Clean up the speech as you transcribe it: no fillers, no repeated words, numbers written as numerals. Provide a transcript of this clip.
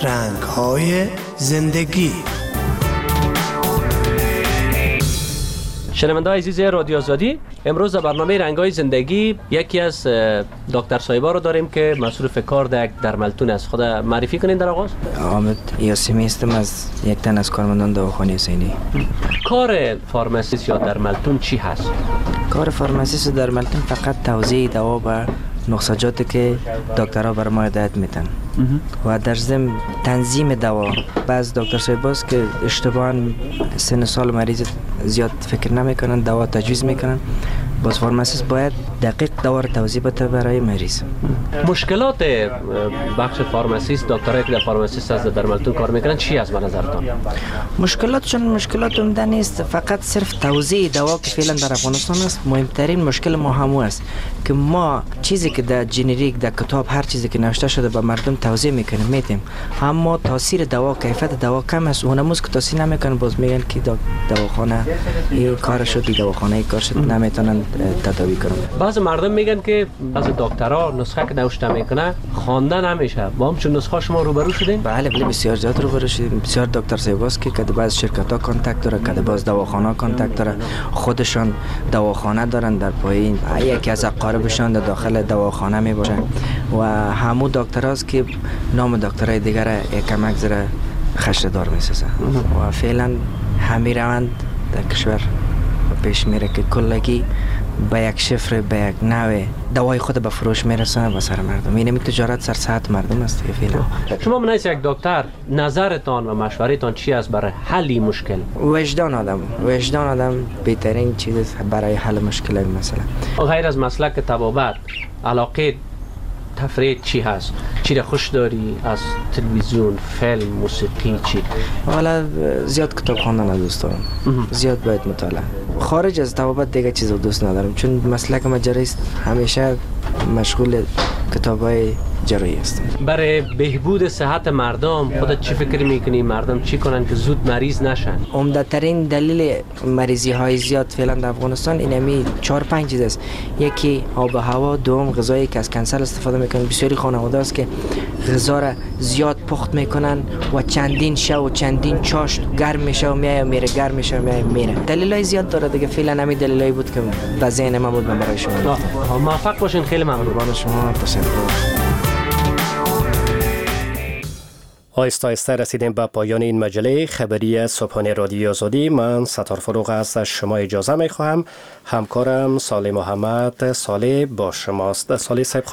رنگ‌های زندگی. شنونده‌های عزیز رادیو آزادی، امروز در برنامه رنگ‌های زندگی یکی از دکتر صاحبا رو داریم که مصروف کار در درملتون است. خود معرفی کنین در آغاز. حامد یاسمی هستم، از یک تن از کارمندان دواخانه حسینی. کار فارماسیست یا درملتون چی هست؟ کار فارماسیست در درملتون فقط توزیع دوا و نسخجاتی که دکترها بر ما هدایت میتن و در ضمن تنظیم دوا. بعض دکتر صاحباست که اشتباهاً سن سال مریض زیاد فکر نمیکنن، دوا تجویز میکنن. باز فارماسیست باید دقیق دوا رو توزیع بده برای مریض. مشکلات بخش فارماسیست، دکترایی که در فارماسیست از درملتون کار میکنن چی است به نظرتان؟ مشکلاتشون مشکلات عمده نیست، فقط صرف توزیع دوا که فعلا در افغانستان است. مهمترین مشکل ما همو است که ما چیزی که در جنریک، در کتاب، هر چیزی که نوشته شده به مردم توزیع میکنیم میتیم، اما تاثیر دوا، کیفیت دوا کم است. اونموز که تاثیر نمیکنه باز میگن که دواخانه این کار شد، دواخانه کار شد، نمیتونن تداوی کنن. بعض مردم میگن که بعض دکترها نسخه که نوشته میکنه خوانده نمیشه. با همچون نسخه شما روبرو شدین؟ بله بسیار زیاد روبرو شدیم. بسیار دکتر صاحباست که بعض شرکت ها کانتاکت داره، که بعض دواخانه کانتاکت داره، خودشان دواخانه دارن در پایین، یکی از اقاربشان در داخل دواخانه می باشن و همو دکتراست که نام دکترای دیگر یکم اگذره خشدار میسازه و فعلا همین روند در کشور پیش میره که کلگی به یک شفر، به یک نوع دوای خود به فروش میرسونه و سر مردم. اینمی تجارت سر ساعت مردم است فعلا. شما منیس یک دکتر، نظرتان و مشورتان چی است برای حل مشکل؟ وجدان آدم بهترین چیز است برای حل مشکل این مسئله. غیر از مسلک طبابت، علاقه تفریح چی هست؟ چی را خوش داری از تلویزیون، فیلم، موسیقی چی؟ حالا زیاد کتاب خواندن دوست دارم. زیاد باید مطالعه. خارج از طبابت دیگه چیز دوست ندارم، چون مسلک ما جراحی است. همیشه مشغول کتابای جراحی هستم. برای بهبود صحت مردم خودت چی فکر میکنی مردم چی کنن که زود مریض نشن؟ عمده ترین دلیل مریضی های زیاد فعلا در افغانستان اینمی 4-5 چیز است. یکی آب و هوا، دوم غذایی که از کنسل استفاده میکنن. بسیاری خانواده است که غذا را زیاد پخت میکنن و چندین شب و چندین چاشت گرم میشه و میره، گرم میشه و میره. دلایل زیاد داره دیگه. فعلا همین دلایلی بود که به ذهن من بود برای شما. موفق باشین. خیلی ممنون. شما تشکر. آهسته آهسته رسیدیم به پایان این مجله خبری صبحانه رادیو آزادی. من ستار فروغ از شما اجازه می خواهم. همکارم صالح محمد صالح با شماست. صالح صاحب